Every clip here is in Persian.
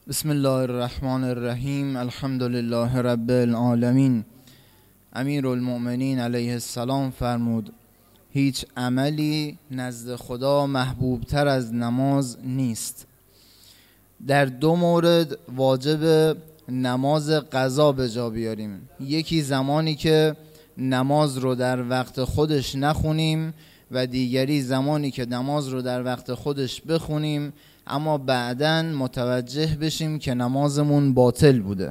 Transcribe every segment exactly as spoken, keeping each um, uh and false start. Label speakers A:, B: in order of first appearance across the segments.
A: بسم الله الرحمن الرحیم. الحمد لله رب العالمین. امیرالمؤمنین علیه السلام فرمود هیچ عملی نزد خدا محبوب تر از نماز نیست. در دو مورد واجب نماز قضا به جا بیاریم. یکی زمانی که نماز رو در وقت خودش نخونیم و دیگری زمانی که نماز رو در وقت خودش بخونیم اما بعداً متوجه بشیم که نمازمون باطل بوده.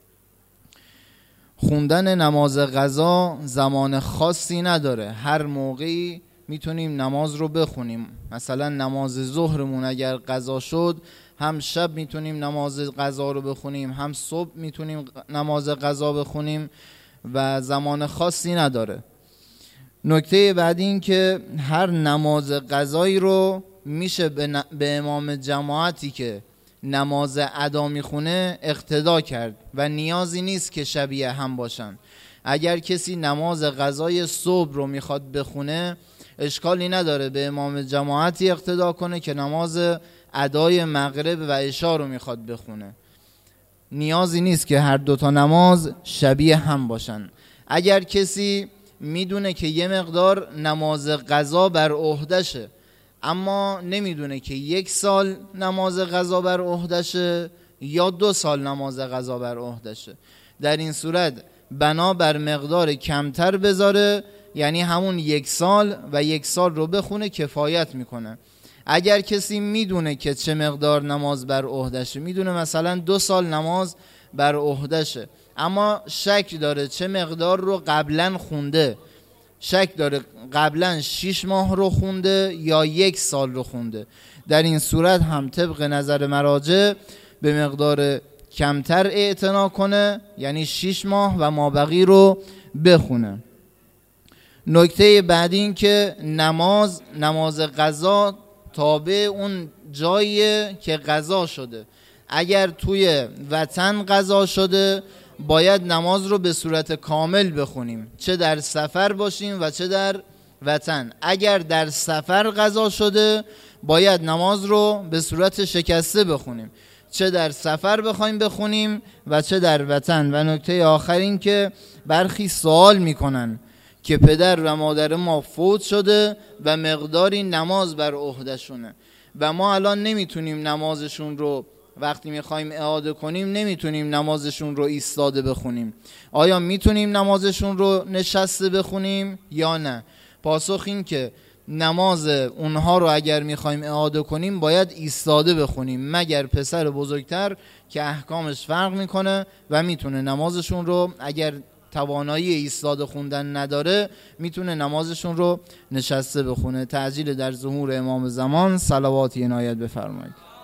A: خوندن نماز قضا زمان خاصی نداره، هر موقعی میتونیم نماز رو بخونیم. مثلا نماز ظهرمون اگر قضا شد، هم شب میتونیم نماز قضا رو بخونیم، هم صبح میتونیم نماز قضا بخونیم و زمان خاصی نداره. نکته بعد این که هر نماز قضایی رو میشه به, ن... به امام جماعتی که نماز ادا میخونه اقتدا کرد و نیازی نیست که شبیه هم باشن. اگر کسی نماز قضای صبح رو میخواد بخونه اشکالی نداره به امام جماعتی اقتدا کنه که نماز ادای مغرب و عشا رو میخواد بخونه. نیازی نیست که هر دوتا نماز شبیه هم باشن. اگر کسی میدونه که یه مقدار نماز قضا بر عهده‌شه اما نمیدونه که یک سال نماز قضا بر عهده‌شه یا دو سال نماز قضا بر عهده‌شه، در این صورت بنا بر مقدار کمتر بذاره، یعنی همون یک سال و یک سال رو بخونه کفایت میکنه. اگر کسی میدونه که چه مقدار نماز بر عهده‌شه، میدونه مثلا دو سال نماز بر عهده‌شه اما شک داره چه مقدار رو قبلا خونده، شک داره قبلا شش ماه رو خونده یا یک سال رو خونده، در این صورت هم طبق نظر مراجع به مقدار کمتر اعتنا کنه، یعنی شش ماه و مابقی رو بخونه. نکته بعد این که نماز نماز قضا تابع اون جاییه که قضا شده. اگر توی وطن قضا شده باید نماز رو به صورت کامل بخونیم، چه در سفر باشیم و چه در وطن. اگر در سفر قضا شده باید نماز رو به صورت شکسته بخونیم، چه در سفر بخوایم بخونیم و چه در وطن. و نکته آخر این که برخی سوال میکنن که پدر و مادر ما فوت شده و مقداری نماز بر عهده‌شونه و ما الان نمیتونیم نمازشون رو وقتی میخوایم اعاده کنیم نمیتونیم نمازشون رو ایستاده بخونیم. آیا میتونیم نمازشون رو نشسته بخونیم یا نه؟ پاسخ این که نماز اونها رو اگر میخوایم اعاده کنیم باید ایستاده بخونیم، مگر پسر بزرگتر که احکامش فرق میکنه و میتونه نمازشون رو، اگر توانایی ایستاده خوندن نداره، میتونه نمازشون رو نشسته بخونه. تعجیل در ظهور امام زمان، صلواتی عنایت بفرمایید.